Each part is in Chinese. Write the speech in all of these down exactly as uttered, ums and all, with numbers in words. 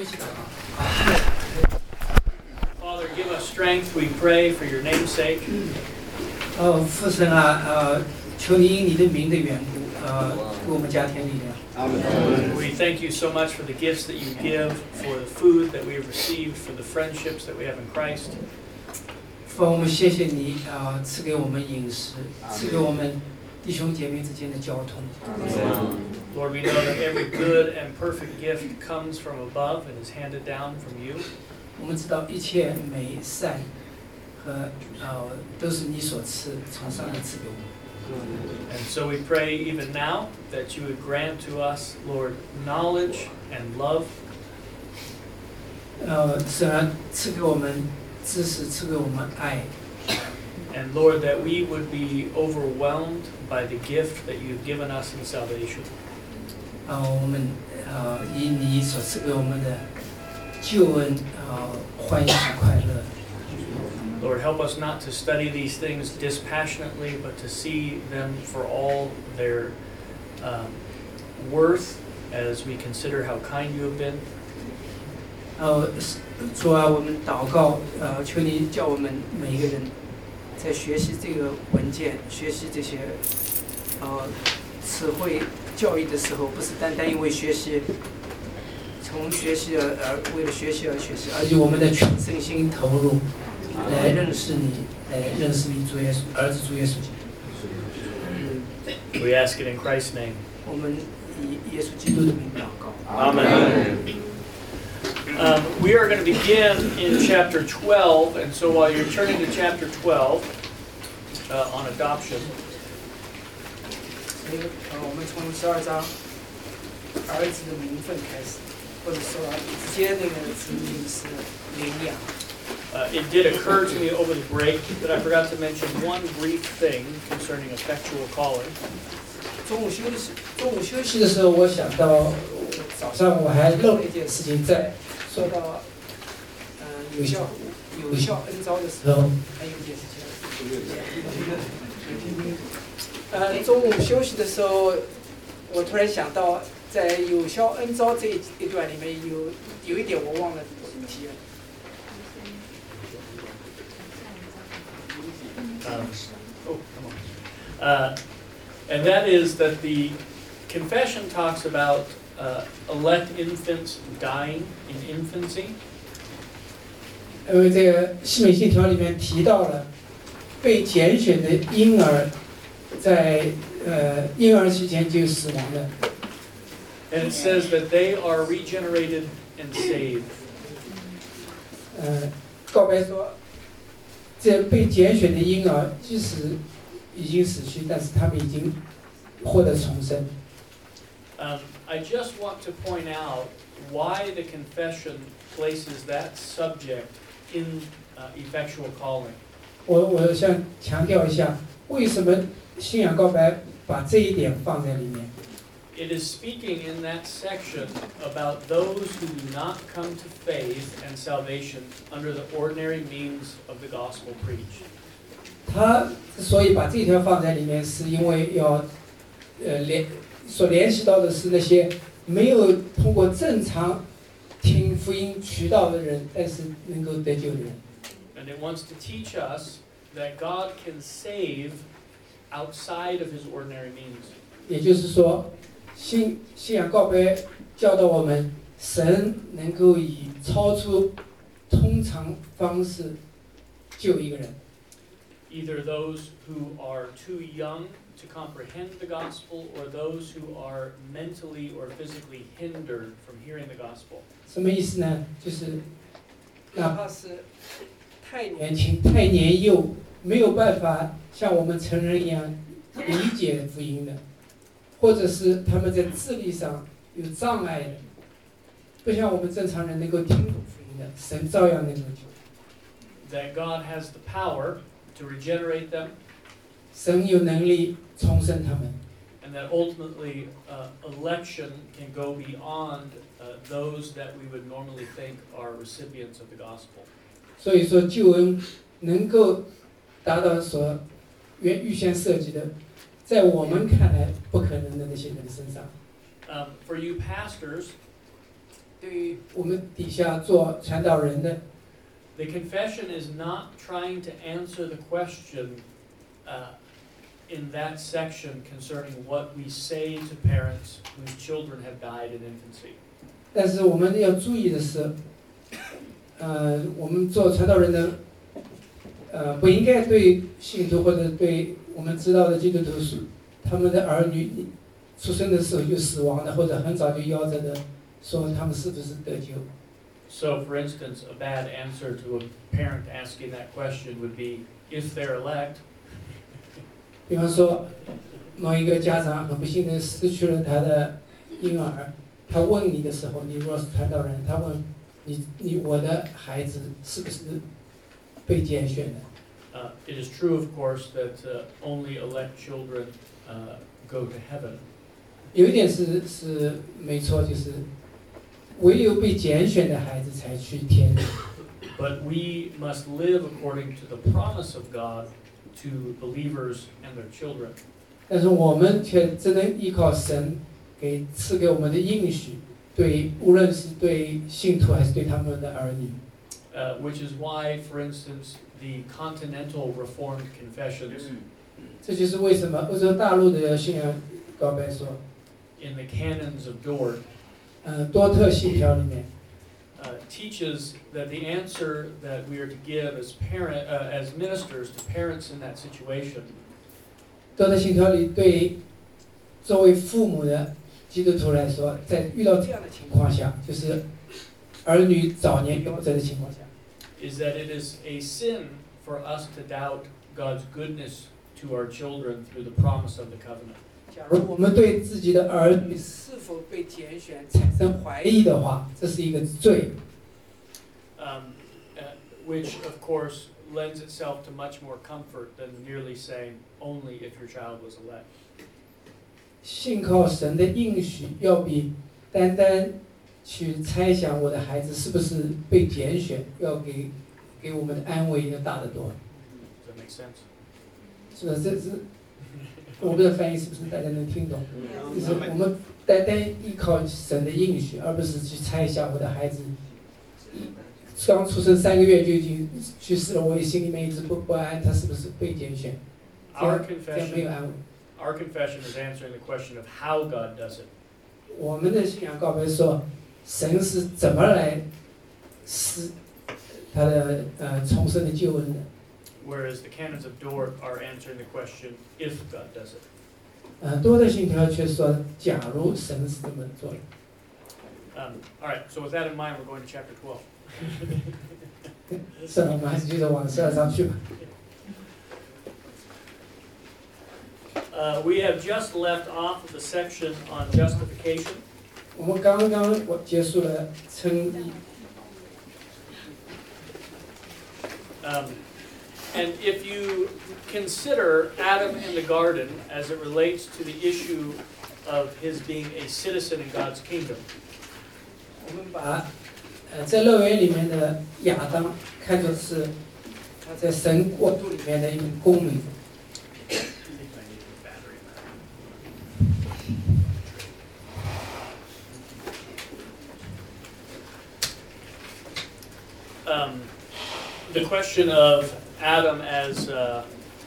一起祷告。Father, give us strength, we pray for your name's sake. 呃，父神啊，呃，求你因你的名的缘故，呃，为我们加添力量。 We thank you so much for the gifts that you give, for the food that we have received, for the friendships that we have in Christ. 父，我们谢谢你啊、呃，赐给我们饮食，赐给我们弟兄姐妹之间的交通。 Lord, we know that every good and perfect gift comes from above and is handed down from you. 我们知道一切美善和呃都是你所赐，从上面赐给我们。 And so we pray even now that you would grant to us, Lord, knowledge and love. 呃，神啊，赐给我们知识，赐给我们爱。 And Lord, that we would be overwhelmed by the gift that you've given us in salvation. 呃，我们呃以你所赐给我们的救恩，呃，欢喜快乐。 Lord, help us not to study these things dispassionately, but to see them for all their um, worth as we consider how kind you have been. 呃，主啊，我们祷告，呃，求你叫我们每一个人在学习这个文件、学习这些呃词汇教育的时候，不是单单因为学习，从学习而而为了学习而学习，而且我们的全身心投入。 来认识你，来认识你主耶稣儿子主耶稣基督。 We ask it in Christ's name. 我们以耶稣基督的名祷告。 Amen. Um, we are going to begin in chapter twelve, and so while you're turning to chapter twelve uh, on adoption. 所以，呃，我们从十二章儿子的名分开始，或者说直接那个词语是领养。 Uh, it did occur to me over the break that I forgot to mention one brief thing concerning effectual calling. 中午休息，中午休息的时候，我想到早上我还漏了一件事情，在说到嗯、呃、有效有效恩召的时候，还有一件事情。呃，中午休息的时候，我突然想到，在有效恩召这一一段里面有有一点我忘了提了。 Um, oh, come on. Uh, and that is that the confession talks about uh, elect infants dying in infancy. 因为这个西美信条里面提到了被拣选的婴儿在呃婴儿期间就死亡了。 And it says that they are regenerated and saved. 呃，告白说。 这被拣选的婴儿，即使已经死去，但是他们已经获得重生。 Um, I just want to point out why the confession places that subject in uh, effectual calling. 我我想强调一下，为什么信仰告白把这一点放在里面？ It is speaking in that section about those who do not come to faith and salvation under the ordinary means of the gospel preached. 他之所以把这条放在里面，是因为要呃联所联系到的是那些没有通过正常听福音渠道的人，但是能够得救的人。 And it wants to teach us that God can save outside of His ordinary means. 也就是说。 信信仰告白教导我们，神能够以超出通常方式救一个人。 Either those who are too young to comprehend the gospel, or those who are mentally or physically hindered from hearing the gospel. 什么意思呢？就是哪怕是太年轻、太年幼，没有办法像我们成人一样理解福音的。 或者是他们在智力上有障碍的，不像我们正常人能够听懂福音的，神照样能够救。 That God has the power to regenerate them. 神有能力重生他们。 And that ultimately, uh, election can go beyond uh, those that we would normally think are recipients of the gospel. 所以说，救恩能够达到所原预先设计的。 在我们看来不可能的那些人身上。 Um, for you pastors, 对于我们底下做传道人的。 The confession is not trying to answer the question uh, in that section concerning what we say to parents whose children have died in infancy. 但是我们要注意的是，呃，我们做传道人的，呃，不应该对信徒或者对我们知道的基督徒说，他们的儿女出生的时候就死亡的，或者很早就夭折的，说他们是不是得救。 So, for instance, a bad answer to a parent asking that question would be, if they're elect. 比方说，某一个家长很不幸的失去了他的婴儿，他问你的时候，你若是传道人，他问你，你我的孩子是不是被拣选的？ Uh, it is true, of course, that uh, only elect children uh, go to heaven. 有一点是是没错，就是。唯有被拣选的孩子才去天堂。 But we must live according to the promise of God to believers and their children. 但是我们却只能依靠神给赐给我们的应许，对无论是对信徒还是对他们的儿女。 Uh, which is why, for instance, the Continental Reformed Confessions. 这就是为什么欧洲大陆的信仰告白说 ，in the Canons of Dort. 呃，多特信条里面 uh, teaches that the answer that we are to give as parent, uh, as ministers to parents in that situation. 多特信条里对作为父母的基督徒来说，在遇到这样的情况下，就是儿女早年夭折的情况下 ，is that it is a sin for us to doubt God's goodness to our children through the promise of the covenant. 假如我们对自己的儿女是否被拣选产生怀疑的话，这是一个罪。 Um, uh, which of course lends itself to much more comfort than merely saying only if your child was elect. 信靠神的应许，要比单单去猜想我的孩子是不是被拣选，要给给我们的安慰要大得多。 Does that make sense? 是吧？这是。我们的翻译是不是大家能听懂？就是我们单单依靠神的应许，而不是去猜想我的孩子刚出生三个月就已经去世了，我心里面一直不不安，他是不是被拣选？这样这样没有安慰。 Our confession is answering the question of how God does it. 我们的信仰告白说，神是怎么来使他的呃重生的救恩的。 Whereas the canons of Dort are answering the question, if God does it. 呃，多的信条却说，假如神是这么做的。 Um, all right, so with that in mind, we're going to chapter twelve. 算了，我们还是接着往十二章去吧。 Uh, we have just left off the section on justification. 我们刚刚我结束了称义。 Um, And if you consider Adam in the garden as it relates to the issue of his being a citizen in God's kingdom, 我们把呃在乐园里面的亚当看作是他在神国度里面的一名公民。 Um, the question of Adam as uh,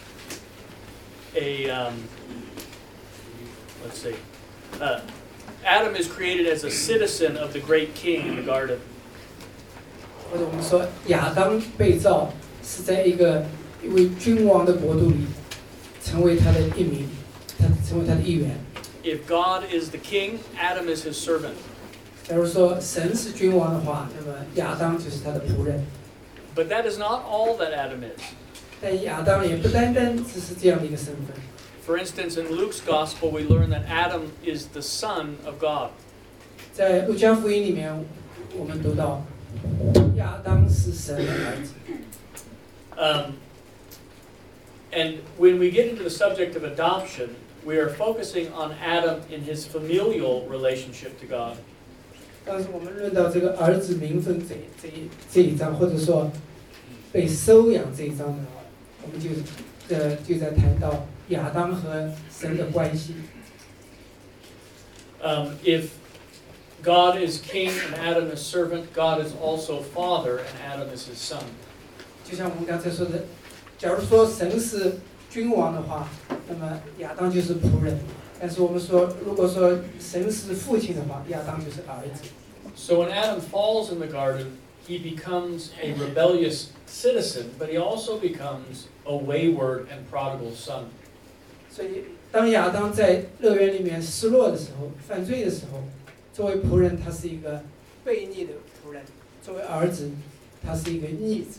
a, um, let's see, uh, Adam is created as a citizen of the great king in the garden. 或者我们说亚当被造是在一个一位君王的国度里，成为他的一名，他成为他的一员。 If God is the king, Adam is his servant. 假如说神是君王的话，那么亚当就是他的仆人。 But that is not all that Adam is. 但亚当也不单单只是这样的一个身份。 For instance, in Luke's gospel, we learn that Adam is the son of God. 在路加福音里面，我们读到亚当是神的儿子。 Um, and when we get into the subject of adoption, we are focusing on Adam in his familial relationship to God. 当时我们论到这个儿子名分这这一这一章，或者说被收养这一章的话，我们就呃就在谈到亚当和神的关系。 Um, if God is king and Adam is servant, God is also father and Adam is his son. 就像我们刚才说的，假如说神是君王的话，那么亚当就是仆人。但是我们说，如果说神是父亲的话，亚当就是儿子。 So when Adam falls in the garden, he becomes a rebellious citizen, but he also becomes a wayward and prodigal son. 所以，当亚当在乐园里面失落的时候、犯罪的时候，作为仆人，他是一个悖逆的仆人；作为儿子，他是一个逆子。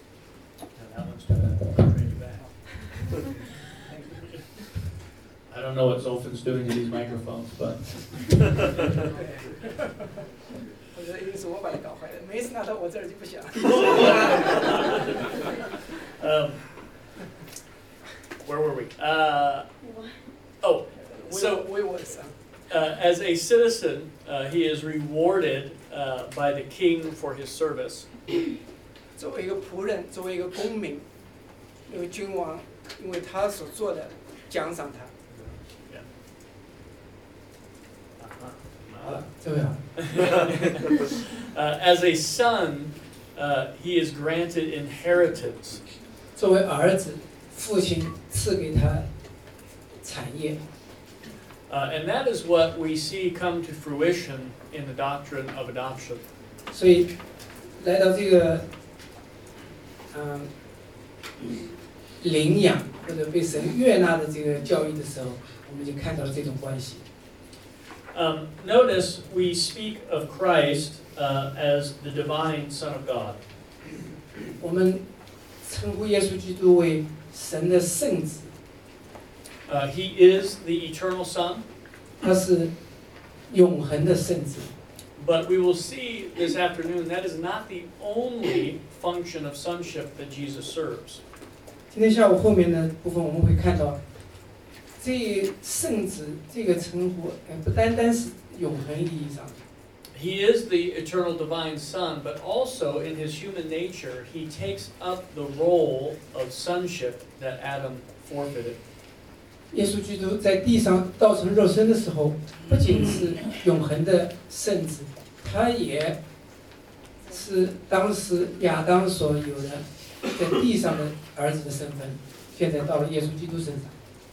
I don't know what Zoltan's doing to these microphones, but 我觉得一定是我把它搞坏了，每次拿到我这儿就不响。 um, where were we? Uh, oh, so uh, as a citizen, uh, he is rewarded uh, by the king for his service. 作为一个仆人，作为一个公民，因为君王因为他所做的奖赏他。 uh, as a son, uh, he is granted inheritance. 作为儿子，父亲赐给他产业。 Uh, and that is what we see come to fruition in the doctrine of adoption. 所以，来到这个，嗯、呃，领养或者被神悦纳的这个教育的时候，我们就看到了这种关系。 Um, notice we speak of Christ uh, as the divine Son of God. 我们称呼耶稣基督为神的圣子。 Uh, he is the eternal Son. 他是永恒的圣子。 But we will see this afternoon that is not the only function of sonship that Jesus serves. 今天下午后面的部分我们会看到。这圣子这个称呼，不单单是永恒意义上。 He is the eternal divine Son, but also in his human nature, he takes up the role of sonship that Adam forfeited. 耶稣基督在地上道成肉身的时候，不仅是永恒的圣子，他也是当时亚当所有的在地上的儿子的身份，现在到了耶稣基督身上。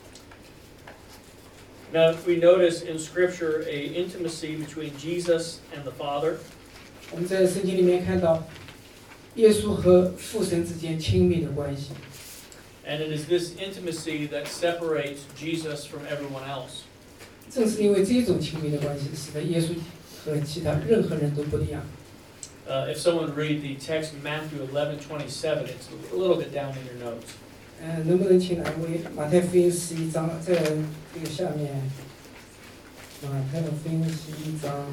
Now we notice in Scripture a intimacy between Jesus and the Father. 我们在圣经里面看到耶稣和父神之间亲密的关系。 And it is this intimacy that separates Jesus from everyone else. 正是因为这种亲密的关系，使得耶稣和其他任何人都不一样。 Uh, if someone read the text in Matthew eleven twenty-seven, it's a little bit down in your notes. 呃，能不能请两位马太福音十一章，在这个下面，马太福音十一章，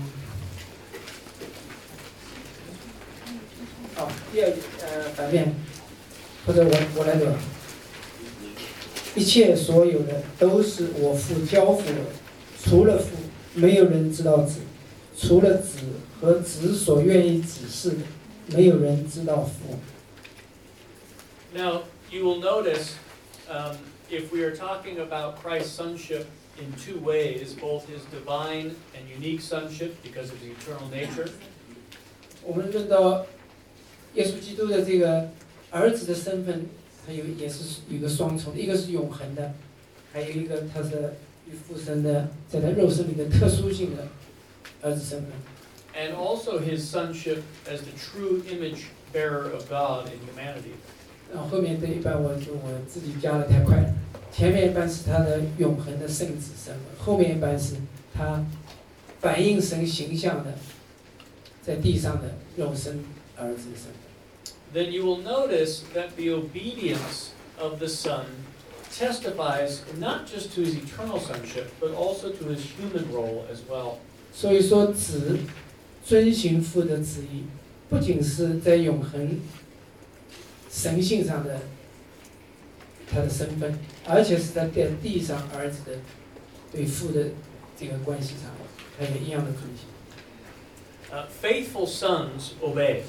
好，第二呃反面，或者我我来读。一切所有的都是我父交付的，除了父，没有人知道子；除了子和子所愿意指示的，没有人知道父。 Now, you will notice, um, if we are talking about Christ's sonship in two ways, both his divine and unique sonship because of his eternal nature. 我们论到耶稣基督的这个儿子的身份，他有也是有一个双重的，一个是永恒的，还有一个他是与父神的在他肉身里的特殊性的儿子身份。 And also his sonship as the true image bearer of God in humanity. 然后后面这一半我就我自己加的太快了，前面一半是他的永恒的圣子身份，后面一半是他反映神形象的在地上的肉身儿子身份。 Then you will notice that the obedience of the Son testifies not just to his eternal sonship, but also to his human role as well. 所以说，子遵行父的旨意，不仅是在永恒神性上的他的身份，而且是在地上儿子的对父的这个关系上，他也一样的遵行。 Uh, faithful sons obey.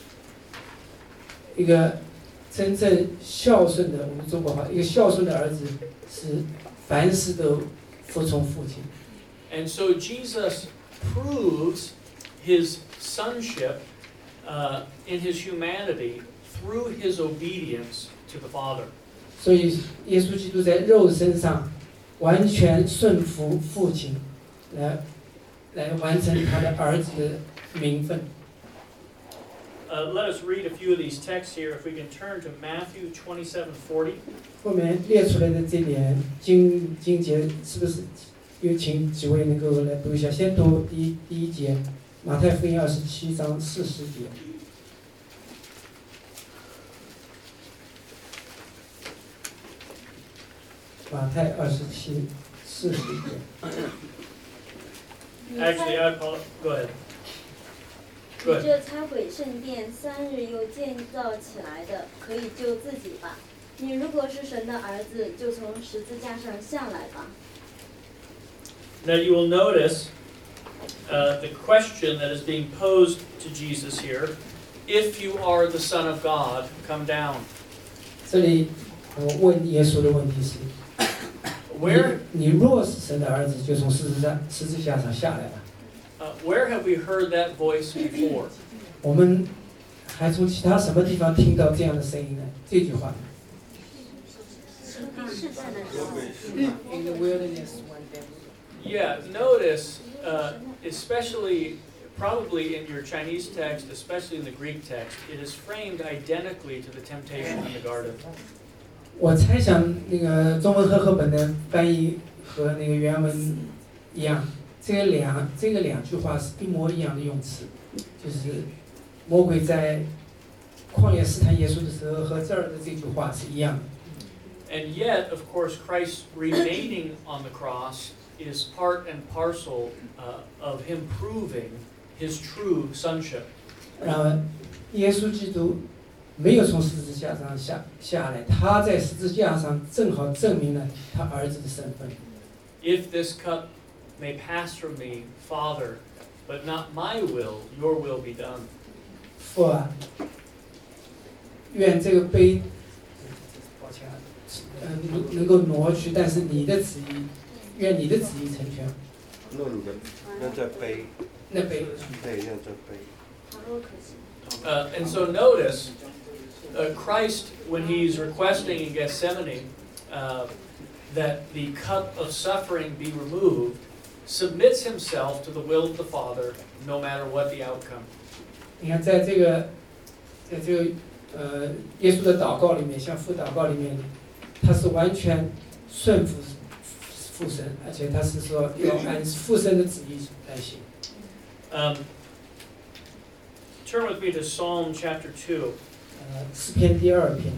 一个真正孝顺的，我们中国话，一个孝顺的儿子是凡事都服从父亲。 And so Jesus proves his sonship uh, in his humanity through his obedience to the Father. 所以耶稣基督在肉身上完全顺服父亲，来来完成他的儿子的名分。 Uh, let us read a few of these texts here. If we can turn to Matthew twenty-seven forty. 后面列出来的这点经经节，是不是有请几位能够来读一下？先读第一第一节，马太福音二十七章四十节。马太二十七四十节。 Actually, I'd call it. Go ahead. 你这拆毁圣殿三日又建造起来的，可以救自己吧。你如果是神的儿子，就从十字架上下来吧。 Now you will notice uh, the question that is being posed to Jesus here: If you are the Son of God, come down. 这里我问耶稣的问题是： Where 你你若是神的儿子，就从十字架十字架上下来吧。 uh, where have we heard that voice before? 我们还从其他什么地方听到这样的声音呢？这句话。In the wilderness one day. Yeah, notice, uh, especially, probably in your Chinese text, especially in the Greek text, it is framed identically to the temptation in the garden. 我猜想那个中文和合本的翻译和那个原文一样，这个两这个两句话是一模一样的用词，就是魔鬼在旷野试探耶稣的时候和这儿的这句话是一样的。 And yet, of course, Christ remaining on the cross is part and parcel uh, of him proving his true sonship. 然而，耶稣基督没有从十字架上下下来，他在十字架上正好证明了他儿子的身份。 If this cup may pass from me, Father, but not my will, your will be done. 父啊，愿这个杯，抱歉啊，呃，能能够挪去，但是你的旨意，愿你的旨意成全。 那你的那这杯， 那杯， 对，那这杯。 Uh, and so notice, uh, Christ, when he's requesting in Gethsemane uh, that the cup of suffering be removed, submits himself to the will of the Father, no matter what the outcome. 你看，在这个，在这个呃耶稣的祷告里面，向父祷告里面，他是完全顺服父神，而且他是说要按父神的旨意来行。 Um, turn with me to Psalm chapter two. 呃，诗篇第二篇。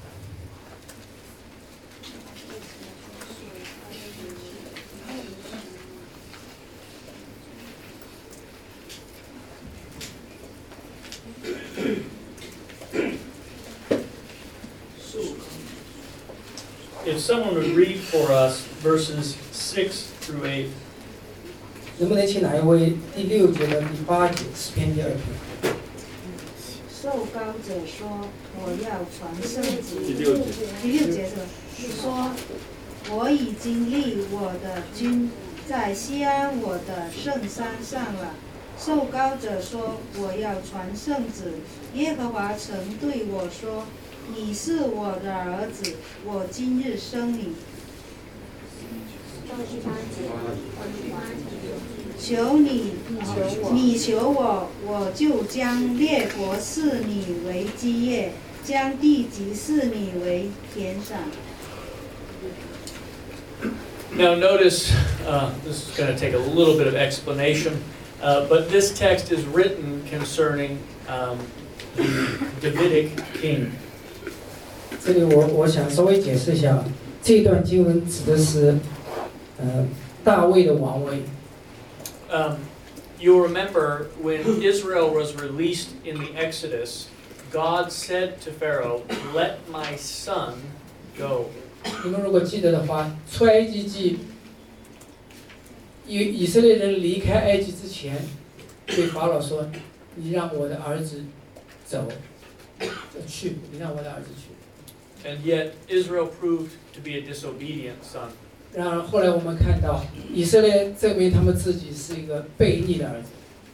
If someone would read for us verses six through eight. 能不能请哪一位第六节的第八节诗篇第二篇？ 受膏者说：“我要传圣旨。” 第六节。 第六节是说：“我已经立我的君在西安我的圣山上了。”受膏者说：“我要传圣旨。”耶和华曾对我说：“你是我的儿子，我今日生你。” 求你，你求我，我就将列国赐你为基业，将地级赐你为田产。 Now notice, uh, this is going to take a little bit of explanation, uh, but this text is written concerning um, the Davidic king. 这里我我想稍微解释一下，这段经文指的是，呃，大卫的王位。 Um, you'll remember when Israel was released in the Exodus, God said to Pharaoh, "Let my son go." 你们如果记得的话，出埃及记，以以色列人离开埃及之前，对法老说：“你让我的儿子走，去，你让我的儿子去。” And yet Israel proved to be a disobedient son. 然而后来我们看到，以色列证明他们自己是一个悖逆的儿子。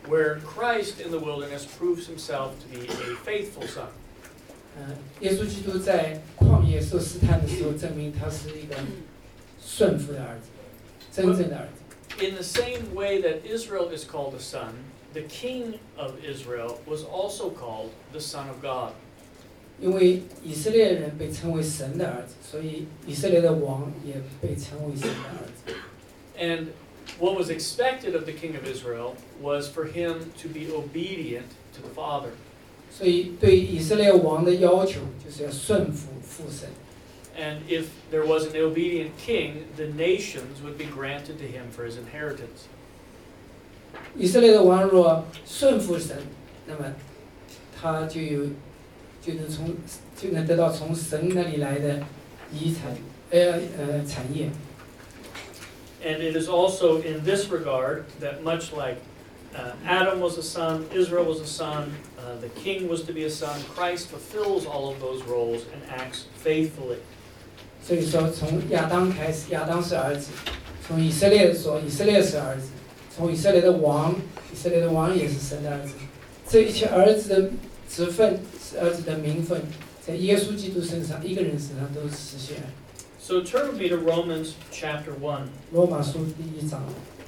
where Christ in the wilderness proves himself to be a faithful son. 呃，耶稣基督在旷野受试探的时候，证明他是一个顺服的儿子，真正的儿子。 In the same way that Israel is called a son, the king of Israel was also called the Son of God. 因为以色列人被称为神的儿子，所以以色列的王也被称为神的儿子。 And what was expected of the king of Israel was for him to be obedient to the Father. 所以对以色列王的要求就是要顺服父神。 And if there was an obedient king, the nations would be granted to him for his inheritance. 以色列的王若顺服神，那么他就有就能从就能得到从神那里来的遗产，呃呃产业。 And it is also in this regard that much like uh, Adam was a son, Israel was a son, uh, the king was to be a son, Christ fulfills all of those roles and acts faithfully. 所以说，从亚当开始，亚当是儿子；从以色列说，以色列是儿子；从以色列的王，以色列的王也是神的儿子。这一切儿子的职分，是儿子的名分，在耶稣基督身上，一个人身上都实现了。 So turn with me to Romans chapter one. 罗马书第一章。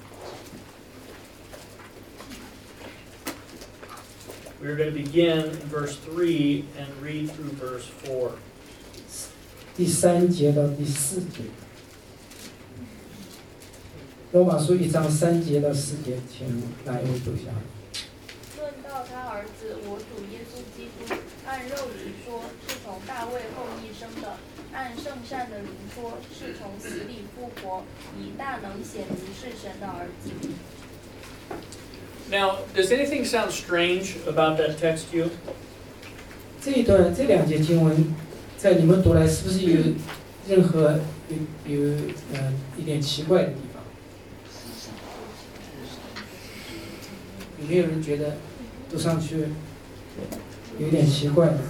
We're going to begin in verse three and read through verse four. 第三节到第四节，罗马书一章三节到四节，请哪一位读下？ 论到他儿子，我主耶稣基督，按肉体说是从大卫后裔生的，按圣善的灵说是从死里复活，以大能显明是神的儿子。 Now, does anything sound strange about that text to you? 这一段这两节经文，在你们读来是不是有任何有有呃一点奇怪的地方？有没有人觉得读上去有点奇怪的？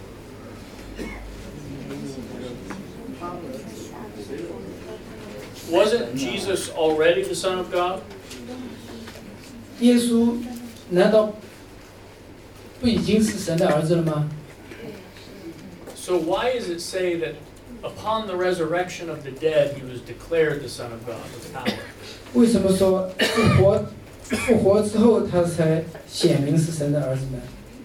Wasn't Jesus already the Son of God? 耶稣难道不已经是神的儿子了吗？ So why does it say that upon the resurrection of the dead, he was declared the Son of God with power? 为什么说复活复活之后他才显明是神的儿子呢？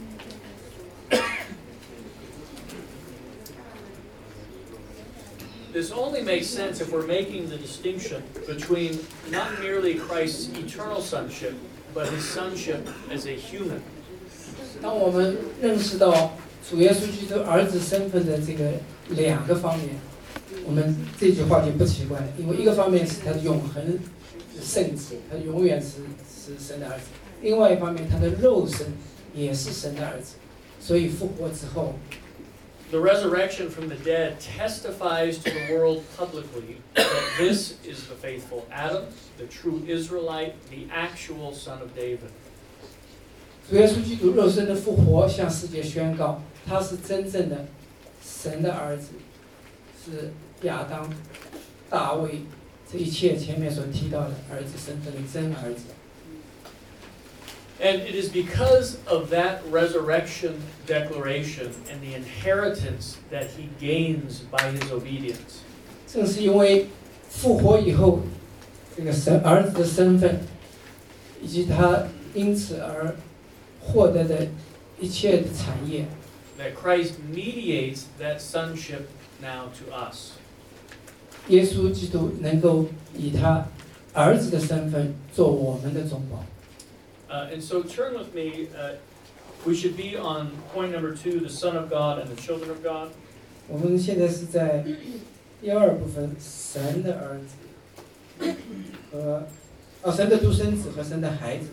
This only makes sense if we're making the distinction between not merely Christ's eternal sonship, but his sonship as a human. 当我们认识到主耶稣基督儿子身份的这个两个方面，我们这句话就不奇怪了，因为一个方面是他的永恒圣子，他永远是是神的儿子；另外一方面，他的肉身也是神的儿子。所以复活之后， The resurrection from the dead testifies to the world publicly that this is the faithful Adam, the true Israelite, the actual son of David. 主耶稣基督肉身的复活向世界宣告，他是真正的神的儿子，是亚当、大卫这一切前面所提到的儿子身份的真儿子。 And it is because of that resurrection declaration and the inheritance that he gains by his obedience. 正是因为复活以后，这个神儿子的身份，以及他因此而获得的一切的产业， That Christ mediates that sonship now to us. 耶稣基督能够以他儿子的身份做我们的中保。 Uh, and so turn with me, uh, we should be on point number two, the Son of God and the children of God. 我们现在是在第二部分，神的儿子和哦，神的独生子和神的孩子，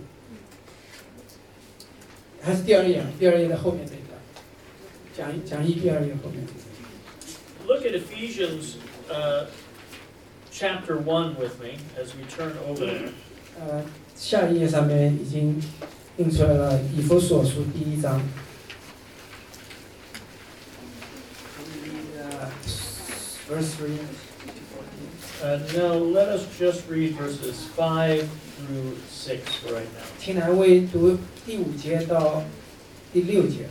还是第二页，第二页的后面这一段，讲讲义第二页后面。 Look at Ephesians uh, chapter one with me as we turn over there. 呃，下一页上面已经印出来了，以弗所书第一章。Verse three. Uh, no, let us just read verses five through six for right now. 请哪位读第五节到第六节？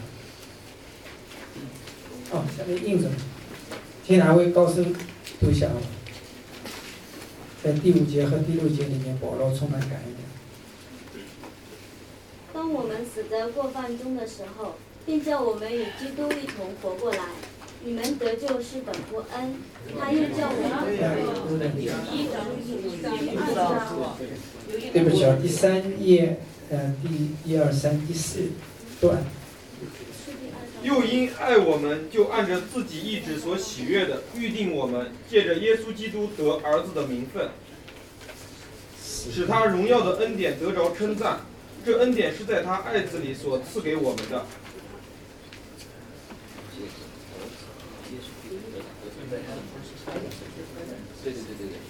哦，下面印着呢。请哪位高声读一下啊？在第五节和第六节里面，保罗充满感恩。 当我们死在过犯中的时候，并叫我们与基督一同活过来，你们得救是本乎恩。他又叫我们对不起啊，第三页，呃，第一二三第四段。 又因爱我们，就按着自己意志所喜悦的预定我们，借着耶稣基督得儿子的名分，使他荣耀的恩典得着称赞。这恩典是在他爱子里所赐给我们的。 对对对对对。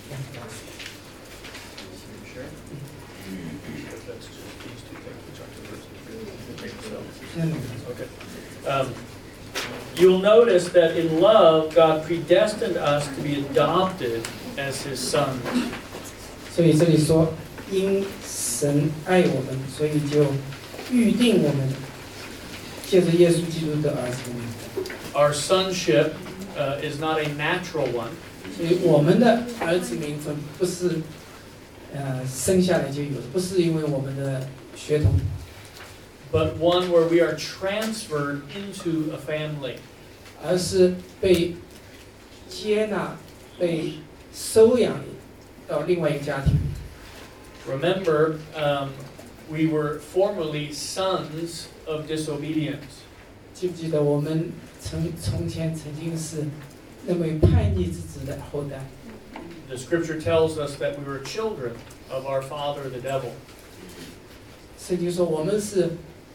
Okay. Um, you'll notice that in love, God predestined us to be adopted as His sons. 所以这里说，因神爱我们，所以就预定我们借着耶稣基督的儿子。 Our sonship uh, is not a natural one. 所以我们的儿子名分不是呃生下来就有的，不是因为我们的血统。 But one where we are transferred into a family. 而是被接纳、被收养到另外一个家庭。 Remember, um, we were formerly sons of disobedience. 记不记得我们曾从前曾经是那位叛逆之子的后代？ The Scripture tells us that we were children of our father, the devil. 圣经说我们是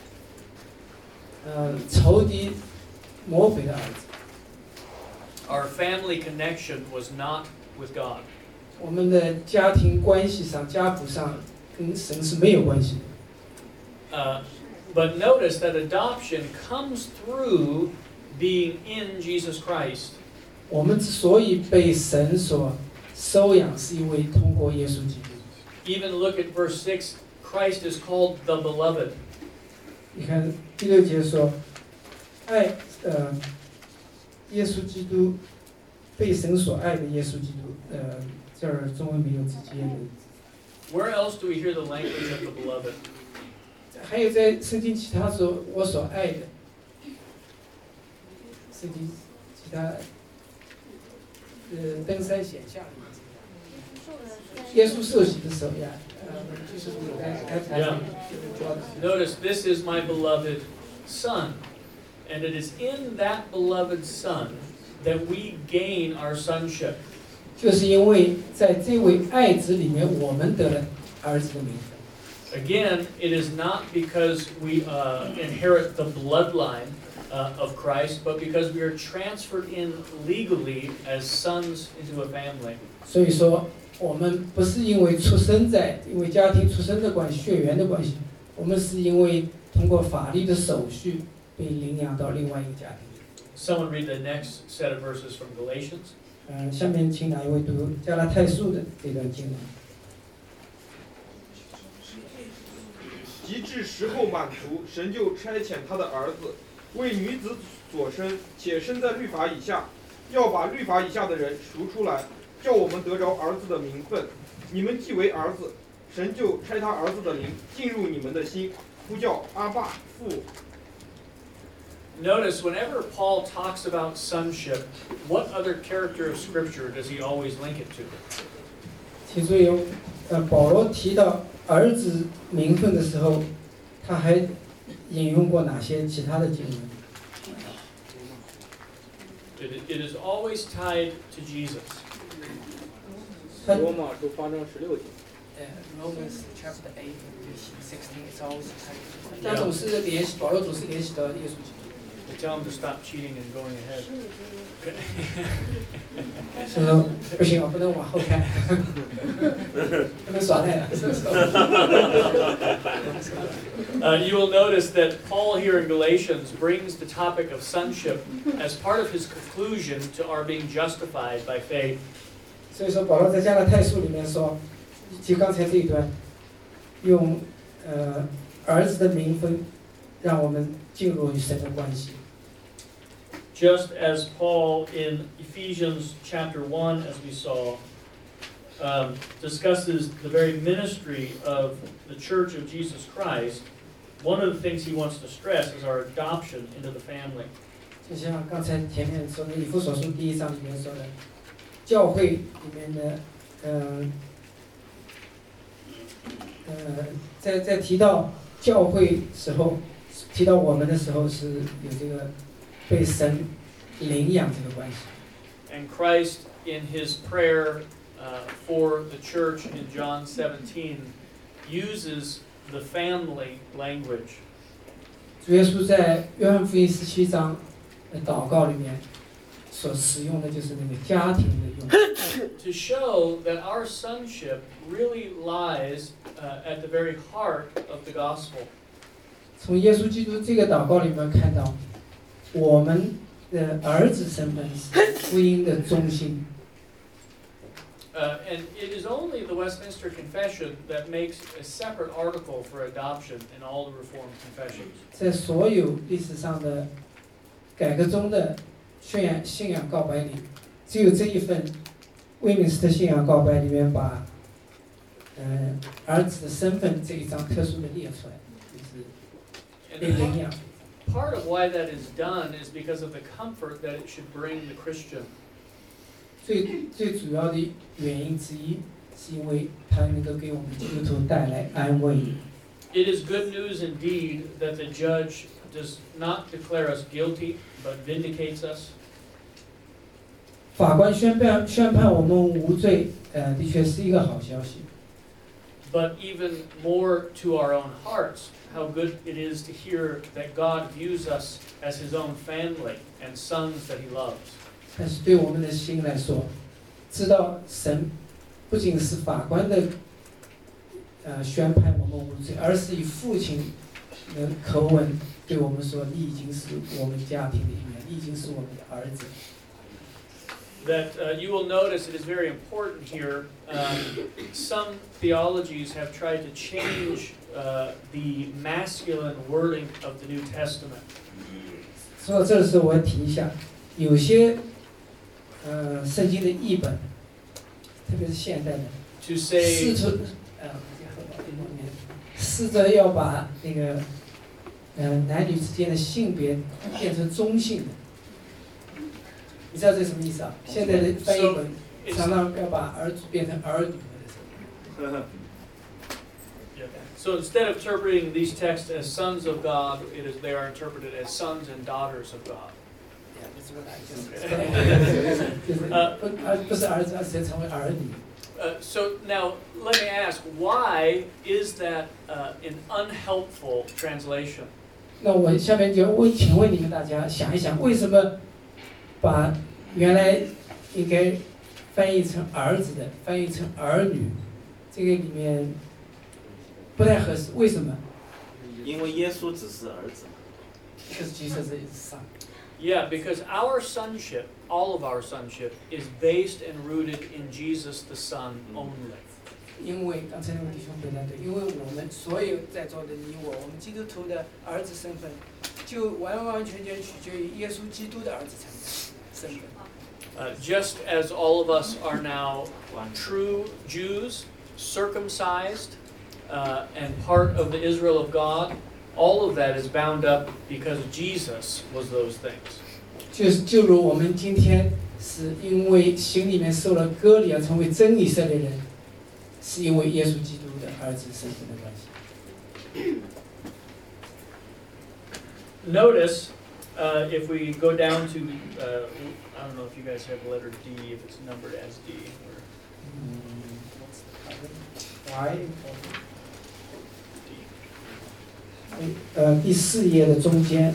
呃仇敌魔鬼的儿子。 Our family connection was not with God. 我们的家庭关系上、家谱上跟神是没有关系的。 Uh, but notice that adoption comes through being in Jesus Christ. 我们之所以被神所收养，是因为通过耶稣基督。 Even look at verse six. Christ is called the beloved. 你看第六节说，爱呃耶稣基督被神所爱的耶稣基督，呃这儿中文没有直接的。 Where else do we hear the language of the beloved? 还有在圣经其他说我所爱的，圣经其他呃登山显像里面，耶稣受洗的时候呀，呃就是在台上 Notice, this is my beloved son. And it is in that beloved son that we gain our sonship. 就是因为在这位爱子里面，我们得了儿子的名分。 Again, it is not because we uh, inherit the bloodline uh, of Christ, but because we are transferred in legally as sons into a family. 所以说，我们不是因为出生在因为家庭出生的关系、血缘的关系，我们是因为通过法律的手续被领养到另外一个家庭。 Someone read the next set of verses from Galatians. 呃，下面请哪一位读加拉太书的这段经文？ 及至时候满足，神就差遣他的儿子，为女子所生，且生在律法以下，要把律法以下的人赎出来，叫我们得着儿子的名分。你们既为儿子，神就差他儿子的灵进入你们的心，呼叫阿爸父。 Notice, whenever Paul talks about sonship, what other character of Scripture does he always link it to? 请注意，呃，保罗提到儿子名分的时候，他还引用过哪些其他的经文？ It, it is always tied to Jesus. 他罗马书八章十六节。 Romans chapter eight, sixteen, it's always 他总是联系保罗总是联系到耶稣基督。 Tell him to stop cheating and going ahead. 所以说不行，我不能往后看，不能耍赖了。 uh, you will notice that Paul here in Galatians brings the topic of sonship as part of his conclusion to our being justified by faith. 所以说保罗在加拉太书里面说，就刚才这一段，用呃儿子的名分，让我们进入与神的关系。 Just as Paul in Ephesians chapter one, as we saw, um, discusses the very ministry of the Church of Jesus Christ, one of the things he wants to stress is our adoption into the family. 就像刚才前面说的以弗所书第一章里面说的，教会里面的，嗯、呃，呃，在在提到教会时候，提到我们的时候是有这个被神领养这个关系。 And Christ, in his prayer uh, for the church in John seventeen, uses the family language. 主耶稣在约翰福音十七章的祷告里面所使用的就是那个家庭的用语。 To show that our sonship really lies uh, at the very heart of the gospel. 从耶稣基督这个祷告里面看到，我们的儿子身份是福音的中心。 Uh, and it is only the Westminster Confession that makes a separate article for adoption in all the Reformed confessions. 在所有历史上的改革中的宣扬信仰告白里，只有这一份威敏斯特信仰告白里面把，呃，儿子的身份这一章特殊的列出来，就是被领养。 Part of why that is done is because of the comfort that it should bring the Christian. 最最主要的原因之一，是因为它能够给我们基督徒带来安慰。 It is good news indeed that the judge does not declare us guilty, but vindicates us. 法官宣判宣判我们无罪，呃，的确是一个好消息。 But even more to our own hearts, how good it is to hear that God views us as His own family and sons that He loves. 但是对我们的心来说，知道神不仅是法官的呃宣判我们无罪，而是以父亲的口吻对我们说：“你已经是我们家庭的一员，你已经是我们的儿子。” That uh, you will notice it is very important here. Um, some theologies have tried to change uh, the masculine wording of the New Testament. 说到这的时候，我要提一下，有些呃圣经的译本，特别是现代的， To say 试图呃试着要把那个呃男女之间的性别变成中性的。 你知道这什么意思啊？现在的翻译本常常要把儿子变成儿女。 So instead of interpreting these texts as sons of God, it is they are interpreted as sons and daughters of God. 就是不儿不是儿子，而是成为儿女。 Uh, so now let me ask, why is that uh, an unhelpful translation? 那我下面就问，请问你们大家想一想，为什么把原来应该翻译成儿子的翻译成儿女，这个里面不太合适？为什么？ 因为耶稣只是儿子。 Because Jesus is son. Yeah, because our sonship, all of our sonship, is based and rooted in Jesus the Son only. 因为刚才那位弟兄回答对，因为我们所有在座的你我，我们基督徒的儿子身份，就完完全全取决于耶稣基督的儿子身份。 Uh, just as all of us are now true Jews, circumcised, uh, and part of the Israel of God, all of that is bound up because Jesus was those things. 就是就如我们今天是因为心里面受了割礼而成为真以色列人，是因为耶稣基督的儿子身份的关系。 Notice, uh, if we go down to, uh, I don't know if you guys have letter D, if it's numbered as D. Or Why？ 呃，第四页的中间。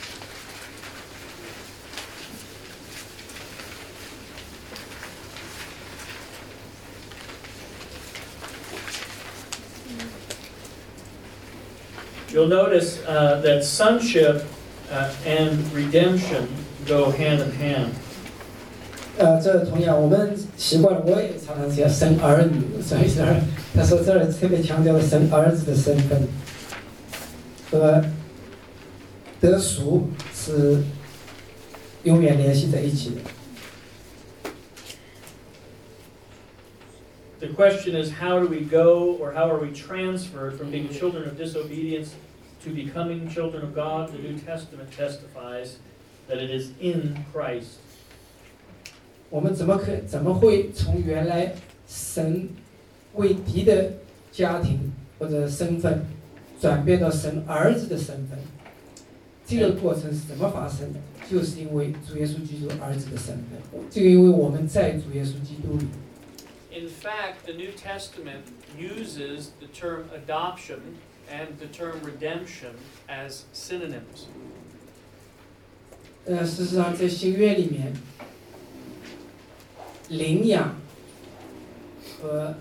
You'll notice uh, that sonship uh, and redemption go hand in hand. 呃，这同样我们习惯了，我也常常讲生儿女，所以这儿他说这儿特别强调了生儿子的身份和得赎是永远联系在一起的。 The question is, how do we go, or how are we transferred from being children of disobedience to becoming children of God? The New Testament testifies that it is in Christ. 我们怎么可怎么会从原来神为敌的家庭或者身份，转变到神儿子的身份？这个过程是怎么发生的？就是因为主耶稣基督儿子的身份，就因为我们在主耶稣基督里。 In fact, the New Testament uses the term adoption and the term redemption as synonyms. 呃，事实上，在新约里面，领养和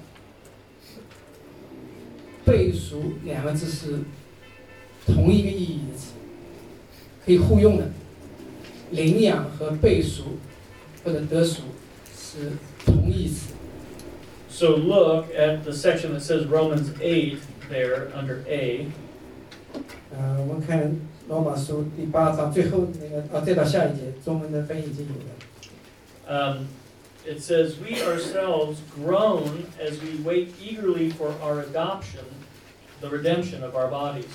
背赎两个字是同一个意义的词，可以互用的。领养和背赎或者得赎是同义词。 So look at the section that says Romans eight there under A. 呃，我们看罗马书第八章最后那个，啊，再到下一节，中文的翻译已经有了。 Um, it says, "We ourselves groan as we wait eagerly for our adoption, the redemption of our bodies."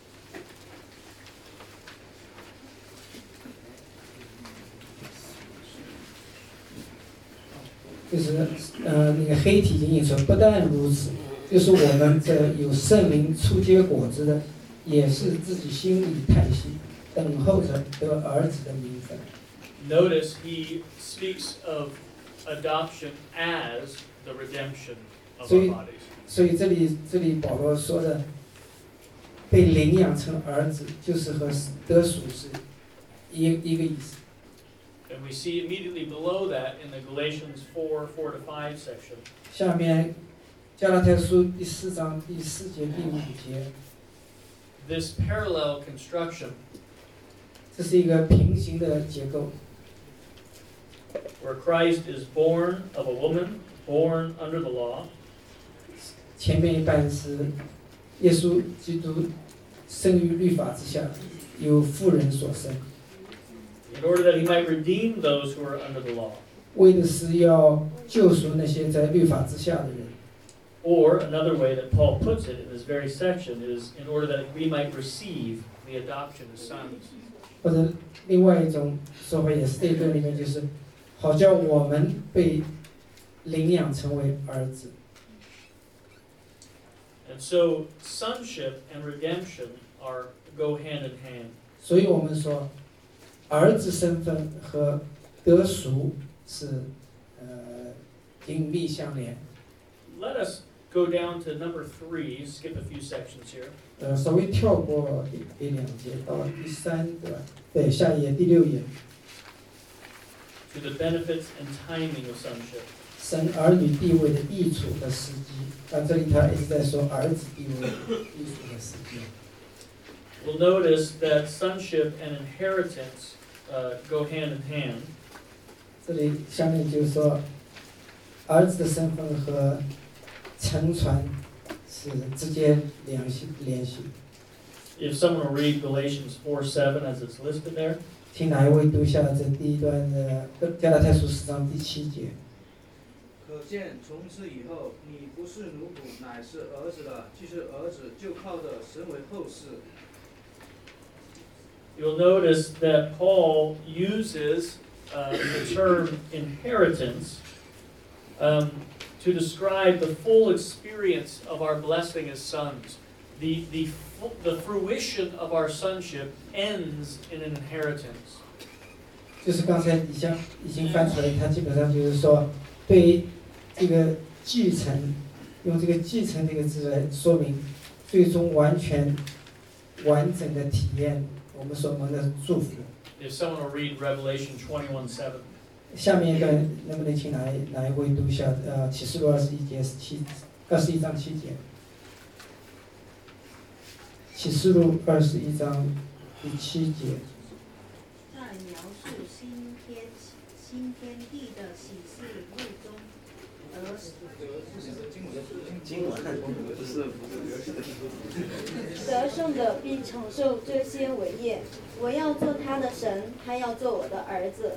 就是呃那个黑体已经印出，不但如此，就是我们这有圣灵初结果子的，也是自己心里叹息，等候着得儿子的名分。 Notice he speaks of adoption as the redemption of our bodies. 所以这里这里保罗说的，被领养成儿子，就是和得赎是一一个意思。 And we see immediately below that in the Galatians four, four to five section. 下面加拉太书第四章第四节第五节。 This parallel construction. 这是一个平行的结构。 Where Christ is born of a woman, born under the law. 前面一半是耶稣基督生于律法之下，由妇人所生。 In order that he might redeem those who are under the law. 为的是要救赎那些在律法之下的人。 Or another way that Paul puts it in this very section is in order that we might receive the adoption as sons. 或者另外一种说法也是这一段里面，就是好叫我们被领养成为儿子。 And so sonship and redemption are go hand in hand. 所以我们说，儿子身份和得赎是呃紧密相连。 Let us go down to number three. Skip a few sections here. 呃，稍微跳过一两节，到第三段，对，下一页第六页。 To the benefits and timing of sonship. 神儿女地位的益处和时机，啊，这里他一直在说儿子地位益处和时机。 We'll notice that sonship and inheritance uh, go hand in hand. 这里下面就是说，儿子的身份和承传是直接联系联系。 If someone will read Galatians four seven as it's listed there. 请哪一位读一下这第一段的加拉太书四章第七节。 可见从此以后，你不是奴仆，乃是儿子了。既是儿子，就靠着神为后嗣。 You'll notice that Paul uses uh, the term inheritance um, to describe the full experience of our blessing as sons. The, the, the fruition of our sonship ends in an inheritance. 就是刚才底下已经翻出来，它基本上就是说，对于这个继承，用这个继承这个字来说明，最终完全完整的体验我们所蒙的祝福。 If someone will read Revelation twenty-one seven. 下面一段能不能请哪一哪一位读一下？呃，启示录二十一节七，二十一章七节。启示录二十一章第七节。 在描述新天新天地的启示录中而经文不是不是。 得胜的必承受这些伟业。我要做他的神，他要做我的儿子。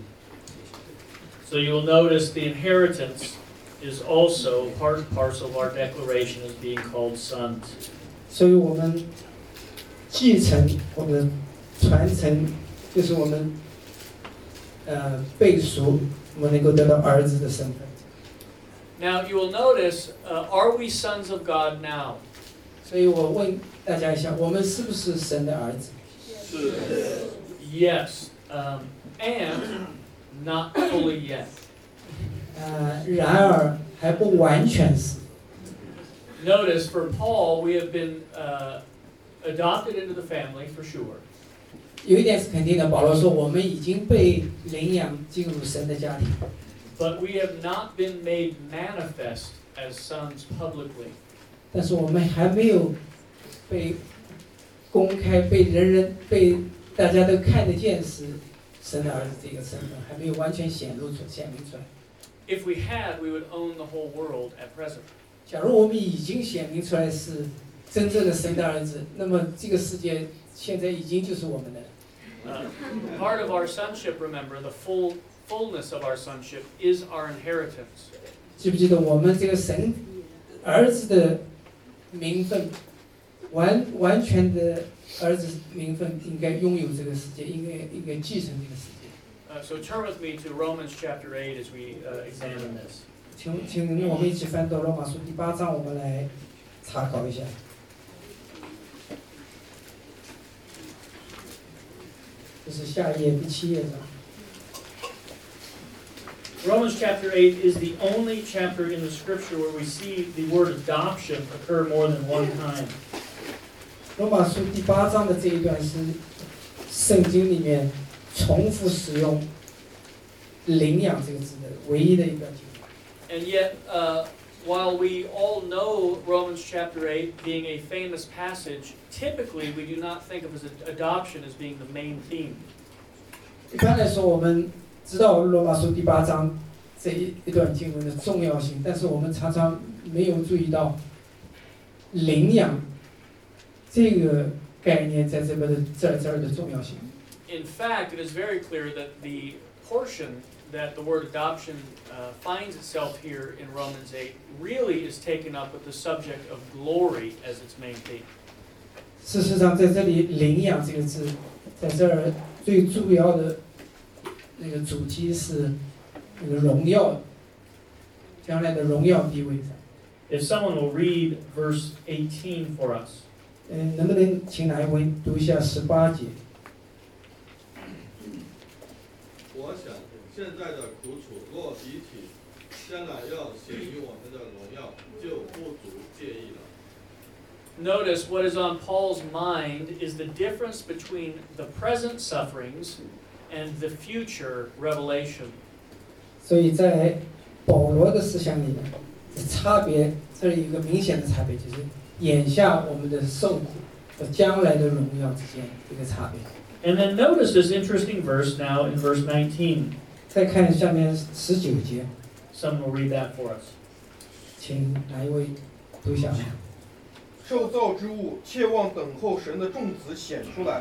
So you'll notice the inheritance is also part and parcel of our declaration as being called sons. 所以我们继承我们的传承，就是我们呃背熟，我们能够得到儿子的身份。 Now you will notice, uh, are we sons of God now? 所以我问大家一下，我们是不是神的儿子？ 是。Yes, um, and not fully yet. 呃，然而还不完全是。 Notice for Paul, we have been uh, adopted into the family for sure. 有一点是肯定的，保罗说我们已经被领养进入神的家庭。 But we have not been made manifest as sons publicly. 但是我们还没有被公开、被人人、被大家都看得见是神的儿子这个身份，还没有完全显露出、显明出来。 If we had, we would own the whole world at present. 假如我们已经显明出来是真正的神的儿子，那么这个世界现在已经就是我们的了。 Uh, part of our sonship, remember, the full fullness of our sonship is our inheritance. 记不记得我们这个神儿子的名分，完完全的儿子名分应该拥有这个世界，应该应该继承这个世界。 Uh, so turn with me to Romans chapter eight as we uh, examine this. 请请我们一起翻到罗马书第八章，我们来查考一下。这是下一页第七页章。 Romans chapter eight is the only chapter in the scripture where we see the word adoption occur more than one time. 罗马书第八章的这一段是圣经里面重复使用领养这个字的唯一的一段经文。 And yet, uh, while we all know Romans chapter eight being a famous passage, typically we do not think of as adoption as being the main theme. 一般来说，我们知道罗马书第八章这一一段经文的重要性，但是我们常常没有注意到领养这个概念在这边的这这儿的重要性。 In fact, it is very clear that the portion that the word adoption uh, finds itself here in Romans eight really is taken up with the subject of glory as its main theme. 事实上，在这里“领养”这个字，在这儿最主要的那个主题是那个荣耀，将来的荣耀地位上。 If someone will read verse eighteen for us. 嗯，能不能请哪一位读一下十八节？ 我想，现在的苦楚若比起将来要显于我们的荣耀，就不足介意了。 Notice what is on Paul's mind is the difference between the present sufferings and the future revelation. 所以在保罗的思想里面，这差别这里有一个明显的差别，就是眼下我们的受苦和将来的荣耀之间这个差别。 And then notice this interesting verse now in verse nineteen. 再看下面十九节。 Someone will read that for us. 请哪一位读一下？ 受造之物切望等候神的众子显出来。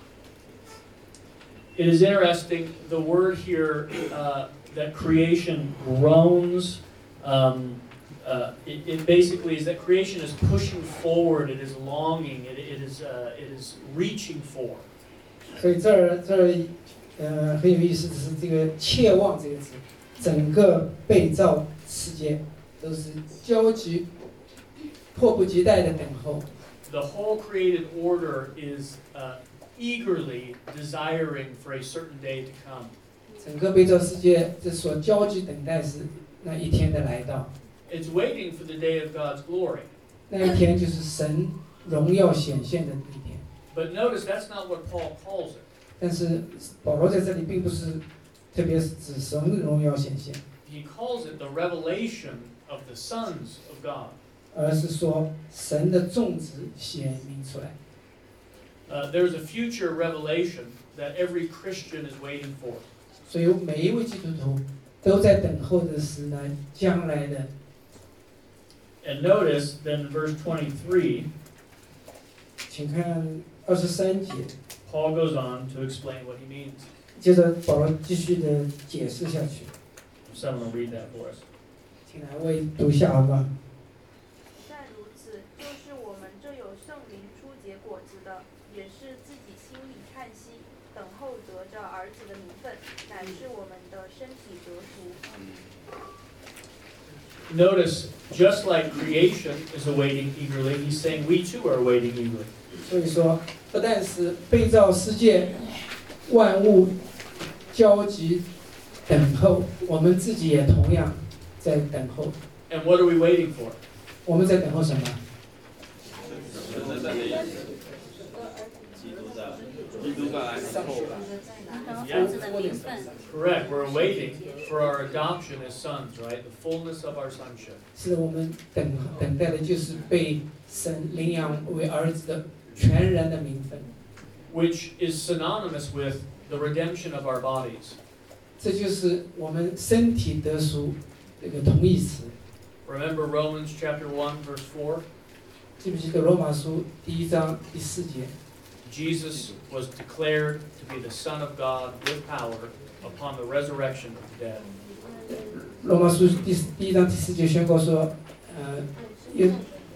It is interesting, the word here uh, that creation groans, um, uh, it, it basically is that creation is pushing forward, it is longing, it, it, is, uh, it is reaching for. 所以这儿这儿呃很有意思的是这个切望这个字，整个被造世界都是焦急、迫不及待的等候。 The whole created order is uh, eagerly desiring for a certain day to come. 整个被造世界这所焦急等待是那一天的来到。 It's waiting for the day of God's glory. 那一天就是神荣耀显现的那一天。 But notice that's not what Paul calls it. 但是保罗在这里并不是，特别是指神荣耀显现。 He calls it the revelation of the sons of God. 而是说神的种子显明出来。 Uh, there's a future revelation that every Christian is waiting for. 所以每一位基督徒都在等候的是呢将来的。 And notice then in verse twenty-three, 请看二十三节。 Paul goes on to explain what he means. 接着保罗继续的解释下去。 Someone will read that for us. 请来为读下好吗？ 但如此，就是我们这有圣灵初结果子的，也是自己心里叹息，等候得着儿子的名分，乃是我们的身体得赎。 Notice, just like creation is awaiting eagerly, he's saying we too are awaiting eagerly. 所以说，不但是被造世界万物焦急等候，我们自己也同样在等候。 And what are we waiting for? 我们在等候什么？ Correct. We're waiting for our adoption as sons, right? The fullness of our sonship. 是我们等等待的就是被神领养为儿子的全然的名分。 Which is synonymous with the redemption of our bodies. 这就是我们身体得赎这个同义词。 Remember Romans chapter one verse four? 记不记得罗马书第一章第四节？ Jesus was declared to be the Son of God with power upon the resurrection of the dead. 罗马书第第一章第四节宣告说，呃，耶。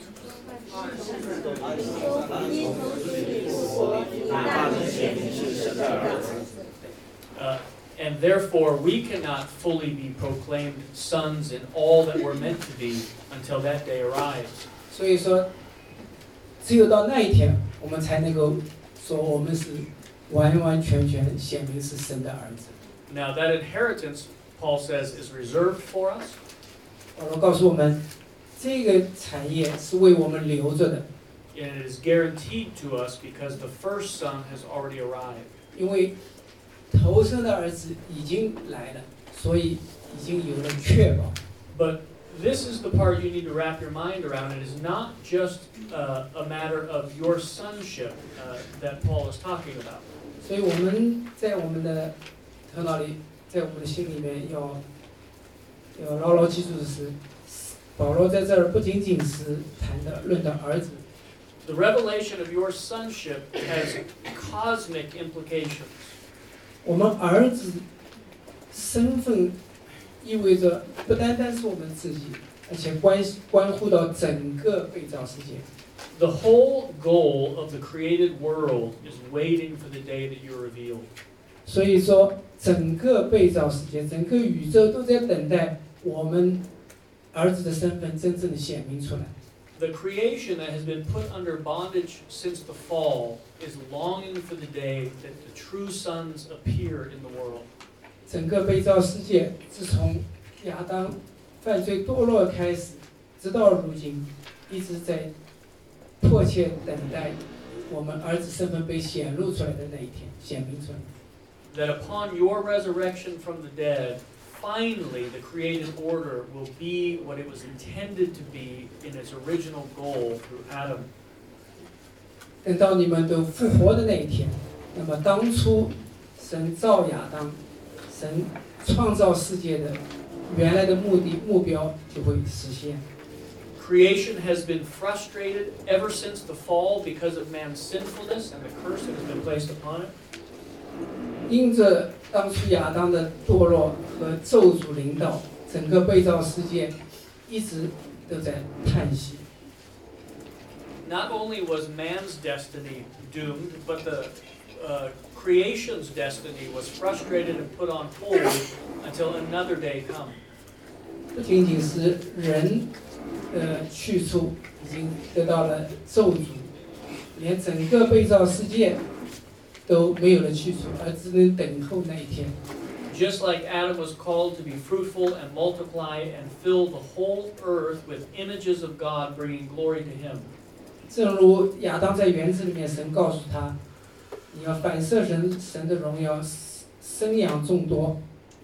Uh, and therefore we cannot fully be proclaimed sons in all that we're meant to be until that day arrives. 所以说，只有到那一天，我们才能够说我们是完完全全显明是神的儿子。 Now that inheritance, Paul says, is reserved for us. 保罗告诉我们，这个产业是为我们留着的。 And it is guaranteed to us because the first son has already arrived. 因为头生的儿子已经来了，所以已经有了确保。 But this is the part you need to wrap your mind around. It is not just uh, a matter of your sonship uh, that Paul is talking about. 所以我们在我们的头脑里，在我们的心里面要要牢牢记住的是，保罗在这儿不仅仅是谈的论到儿子。 The revelation of your sonship has cosmic implications. 我们儿子身份意味着不单单是我们自己，而且关关乎到整个被造世界。 The whole goal of the created world is waiting for the day that you're revealed. 所以说，整个被造世界，整个宇宙都在等待我们儿子的身份真正的显明出来。 The creation that has been put under bondage since the fall is longing for the day that the true sons appear in the world. 整个被造世界，自从亚当犯罪堕落开始，直到如今，一直在迫切等待我们儿子身份被显露出来的那一天，显明出来。 That upon your resurrection from the dead, finally the created order will be what it was intended to be in its original goal through Adam. 等到你们都复活的那一天，那么当初神造亚当，神创造世界的原来的目的目标就会实现。 Creation has been frustrated ever since the fall because of man's sinfulness and the curse that has been placed upon it. 因着当初亚当的堕落和咒诅领导，整个被造世界一直都在叹息。 Not only was man's destiny doomed, but the uh, creation's destiny was frustrated and put on hold until another day comes. 不仅仅是人的去处已经得到了咒诅，连整个被造世界都没有了去处，而只能等候那一天。 Just like Adam was called to be fruitful and multiply and fill the whole earth with images of God, bringing glory to Him. 正如亚当在园子里面，神告诉他，你要反射神神的荣耀，生养众多。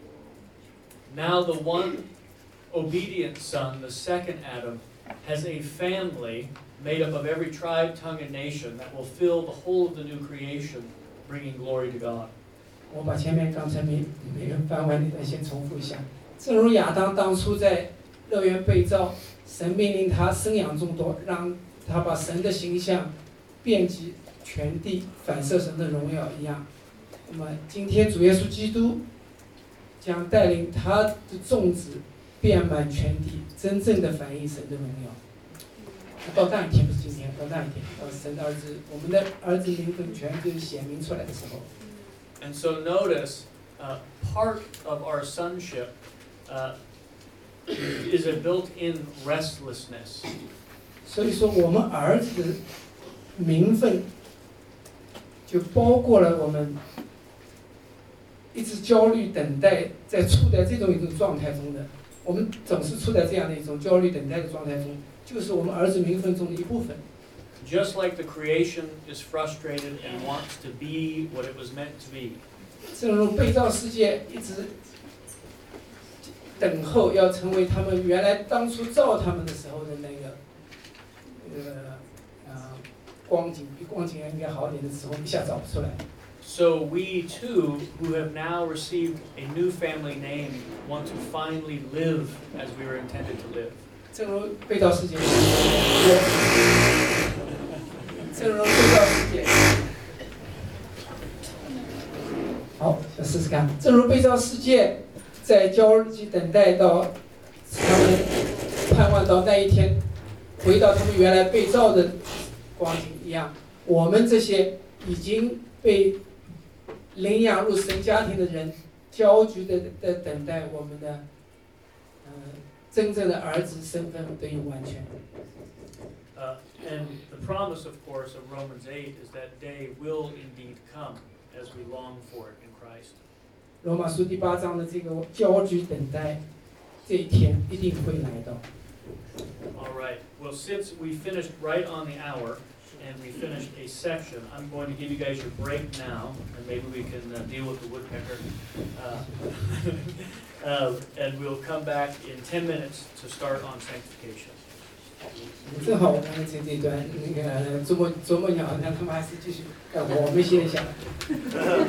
Now the one obedient son, the second Adam, has a family made up of every tribe, tongue, and nation that will fill the whole of the new creation, bringing glory to God. 我把前面刚才没没有翻完那段先重复一下。正如亚当当初在乐园被造，神命令他生养众多，让他把神的形象遍及全地，反射神的荣耀一样。那么今天主耶稣基督将带领他的众子遍满全地，真正的反映神的荣耀。到那一天不是今天，到那一天，到神的儿子，我们的儿子名分全就是显明出来的时候。 And so notice, uh, part of our sonship uh, is a built-in restlessness. 所以说，我们儿子的名分就包括了我们一直焦虑等待，在处在这种一种状态中的，我们总是处在这样的一种焦虑等待的状态中，就是我们儿子名分中的一部分。 Just like the creation is frustrated and wants to be what it was meant to be. 正如被造世界一直等候要成为他们原来当初造他们的时候的那个那个呃光景，比光景应该好一点的时候，一下找不出来。 So we too, who have now received a new family name, want to finally live as we were intended to live. 正如被造世界，正如被造世界，好，想试试看。正如被造世界在焦急等待到他们盼望到那一天，回到他们原来被造的光景一样，我们这些已经被领养入神家庭的人，焦急的的等待我们的，呃。真正的儿子身份得以完全。 Uh, and the promise, of course, of Romans eight is that day will indeed come as we long for it in Christ. 罗马书第八章的这个焦急等待，这一天一定会来到。 All right. Well, since we finished right on the hour and we finished a section, I'm going to give you guys your break now, and maybe we can uh, deal with the woodpecker. Uh, uh, and we'll come back in ten minutes to start on sanctification. 正好我们这这段那个啄木啄木鸟，那他们还是继续干活，我们歇一下。